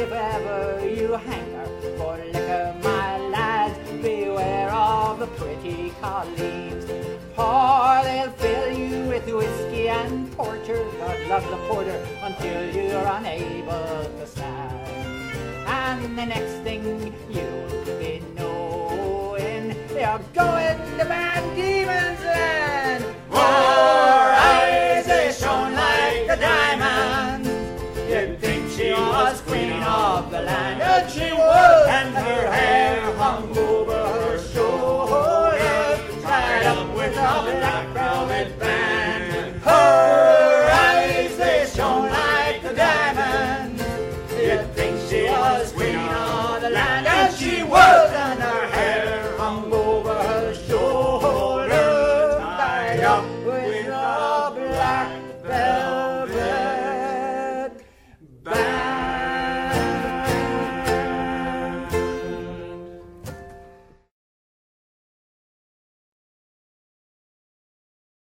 if ever you hanker for liquor, my lads, beware of the pretty colleens. For they'll fill you with whiskey and porter, God love the porter, until you're unable to stand. And the next thing you'll be knowing, you're going to Van Diemen's Land. Her eyes, they shone like the diamonds. You'd think she was queen of the land, and she was, and her hair hung